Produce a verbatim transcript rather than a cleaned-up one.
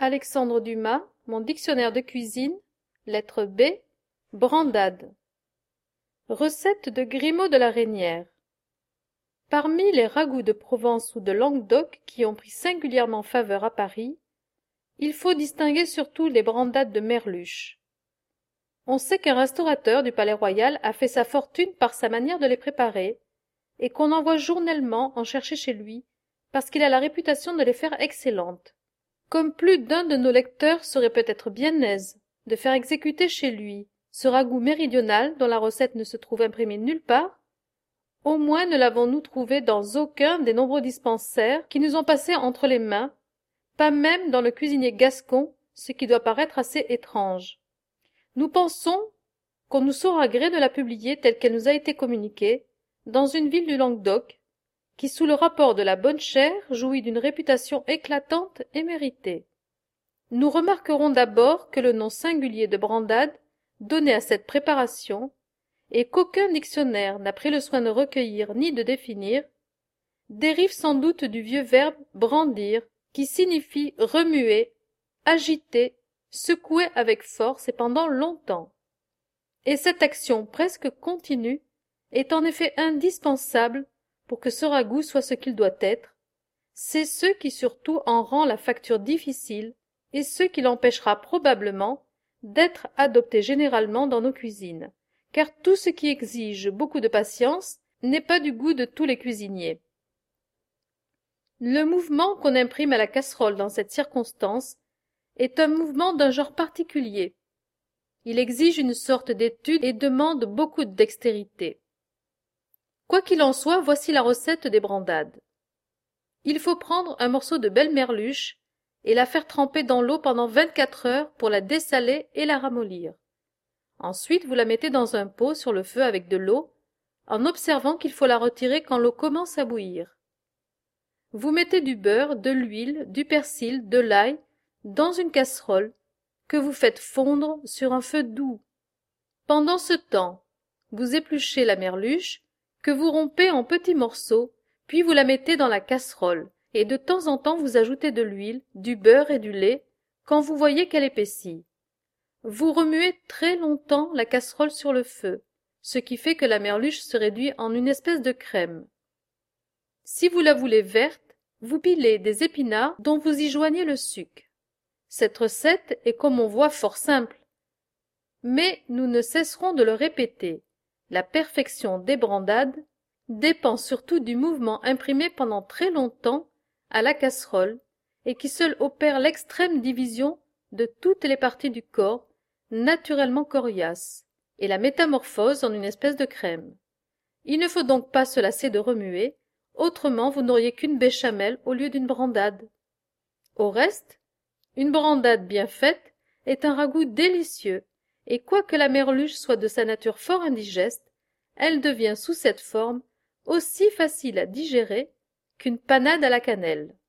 Alexandre Dumas, Mon dictionnaire de cuisine, lettre B, brandade. Recette de Grimaud de la Reynière. Parmi les ragoûts de Provence ou de Languedoc qui ont pris singulièrement faveur à Paris, il faut distinguer surtout les brandades de merluche. On sait qu'un restaurateur du Palais Royal a fait sa fortune par sa manière de les préparer, et qu'on envoie journellement en chercher chez lui, parce qu'il a la réputation de les faire excellentes. Comme plus d'un de nos lecteurs serait peut-être bien aise de faire exécuter chez lui ce ragoût méridional dont la recette ne se trouve imprimée nulle part, au moins ne l'avons-nous trouvé dans aucun des nombreux dispensaires qui nous ont passé entre les mains, pas même dans le cuisinier gascon, ce qui doit paraître assez étrange. Nous pensons qu'on nous saura gré de la publier telle qu'elle nous a été communiquée, dans une ville du Languedoc, qui sous le rapport de la bonne chère jouit d'une réputation éclatante et méritée. Nous remarquerons d'abord que le nom singulier de brandade donné à cette préparation, et qu'aucun dictionnaire n'a pris le soin de recueillir ni de définir, dérive sans doute du vieux verbe brandir, qui signifie remuer, agiter, secouer avec force et pendant longtemps. Et cette action presque continue est en effet indispensable pour que ce ragoût soit ce qu'il doit être. C'est ce qui surtout en rend la facture difficile et ce qui l'empêchera probablement d'être adopté généralement dans nos cuisines, car tout ce qui exige beaucoup de patience n'est pas du goût de tous les cuisiniers. Le mouvement qu'on imprime à la casserole dans cette circonstance est un mouvement d'un genre particulier. Il exige une sorte d'étude et demande beaucoup de dextérité. Quoi qu'il en soit, voici la recette des brandades. Il faut prendre un morceau de belle merluche et la faire tremper dans l'eau pendant vingt-quatre heures pour la dessaler et la ramollir. Ensuite, vous la mettez dans un pot sur le feu avec de l'eau, en observant qu'il faut la retirer quand l'eau commence à bouillir. Vous mettez du beurre, de l'huile, du persil, de l'ail dans une casserole que vous faites fondre sur un feu doux. Pendant ce temps, vous épluchez la merluche que vous rompez en petits morceaux, puis vous la mettez dans la casserole, et de temps en temps vous ajoutez de l'huile, du beurre et du lait, quand vous voyez qu'elle épaissit. Vous remuez très longtemps la casserole sur le feu, ce qui fait que la merluche se réduit en une espèce de crème. Si vous la voulez verte, vous pilez des épinards dont vous y joignez le sucre. Cette recette est comme on voit fort simple, mais nous ne cesserons de le répéter. La perfection des brandades dépend surtout du mouvement imprimé pendant très longtemps à la casserole et qui seul opère l'extrême division de toutes les parties du corps, naturellement coriaces, et la métamorphose en une espèce de crème. Il ne faut donc pas se lasser de remuer, autrement vous n'auriez qu'une béchamel au lieu d'une brandade. Au reste, une brandade bien faite est un ragoût délicieux, et quoique la merluche soit de sa nature fort indigeste, elle devient sous cette forme aussi facile à digérer qu'une panade à la cannelle.